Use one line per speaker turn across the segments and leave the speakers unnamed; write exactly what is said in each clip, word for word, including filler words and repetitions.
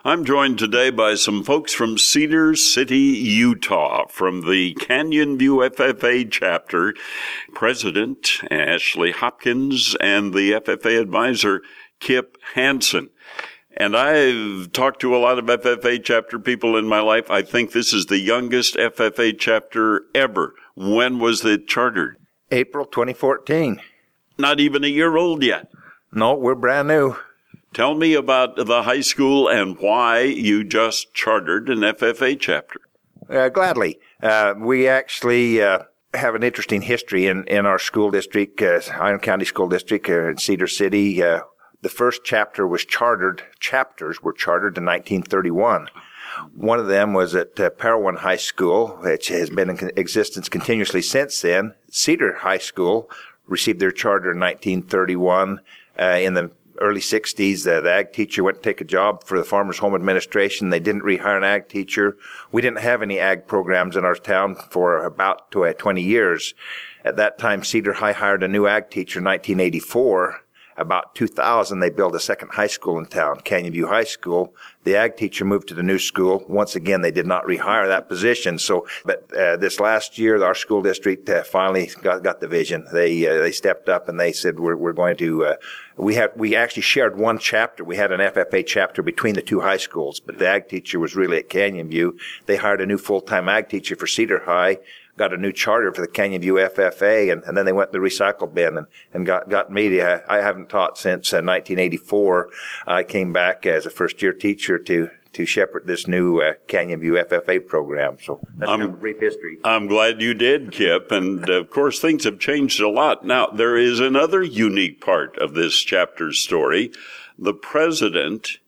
I'm joined today by some folks from Cedar City, Utah, from the Canyon View F F A chapter, President Ashley Hopkins and the F F A advisor, Kip Hansen. And I've talked to a lot of F F A chapter people in my life. I think this is the youngest F F A chapter ever. When was it chartered?
April twenty fourteen.
Not even a year old yet.
No, we're brand new.
Tell me about the high school and why you just chartered an F F A chapter.
Uh, gladly. Uh, we actually uh, have an interesting history in, in our school district, uh, Iron County School District uh, in Cedar City. Uh, the first chapter was chartered, chapters were chartered in nineteen thirty-one. One of them was at uh, Parowan High School, which has been in existence continuously since then. Cedar High School received their charter in nineteen thirty-one. Uh, in the early sixties, uh, the ag teacher went to take a job for the Farmers Home Administration. They didn't rehire an ag teacher. We didn't have any ag programs in our town for about twenty years. At that time, Cedar High hired a new ag teacher in nineteen eighty-four. About two thousand, they built a second high school in town, Canyon View High School. The ag teacher moved to the new school. Once again, they did not rehire that position. So, but uh, this last year, our school district uh, finally got, got the vision. They uh, they stepped up and they said, "We're we're going to." Uh, we have we actually shared one chapter. We had an F F A chapter between the two high schools, but the ag teacher was really at Canyon View. They hired a new full-time ag teacher for Cedar High. Got a new charter for the Canyon View F F A, and, and then they went to the recycle bin and, and got, got me. I, I haven't taught since uh, nineteen eighty-four. I came back as a first-year teacher to, to shepherd this new uh, Canyon View F F A program. So that's
I'm,
kind of a brief history.
I'm glad you did, Kip. And, of course, things have changed a lot. Now, there is another unique part of this chapter's story. The president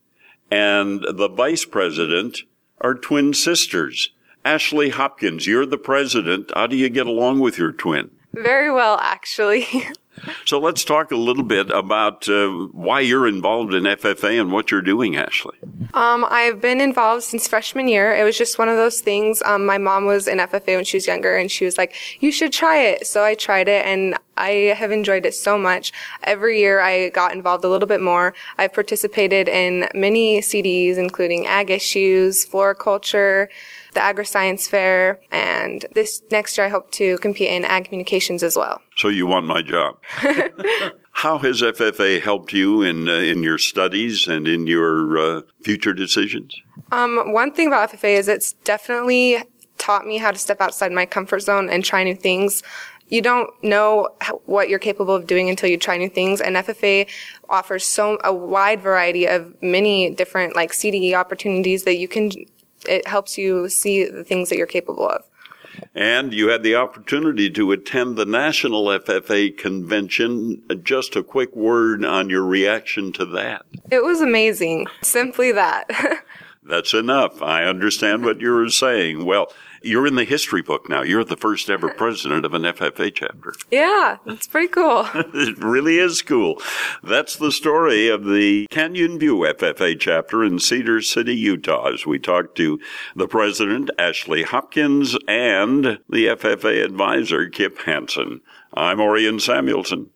and the vice president are twin sisters. Ashley Hopkins, you're the president. How do you get along with your twin?
Very well, actually.
So let's talk a little bit about uh, why you're involved in F F A and what you're doing, Ashley.
Um, I've been involved since freshman year. It was just one of those things. Um, my mom was in F F A when she was younger, and she was like, you should try it. So I tried it, and I have enjoyed it so much. Every year I got involved a little bit more. I've participated in many C Ds, including ag issues, floriculture, the Agri-Science Fair, and this next year I hope to compete in ag communications as well.
So you want my job. How has F F A helped you in uh, in your studies and in your uh, future decisions?
Um, one thing about F F A is it's definitely taught me how to step outside my comfort zone and try new things. You don't know how, what you're capable of doing until you try new things, and F F A offers so a wide variety of many different like C D E opportunities that you can. It helps you see the things that you're capable of.
And you had the opportunity to attend the National F F A Convention. Just a quick word on your reaction to that.
It was amazing. Simply that.
That's enough. I understand what you were saying. Well, you're in the history book now. You're the first ever president of an F F A chapter.
Yeah, it's pretty cool.
It really is cool. That's the story of the Canyon View F F A chapter in Cedar City, Utah, as we talk to the president, Ashley Hopkins, and the F F A advisor, Kip Hansen. I'm Orion Samuelson.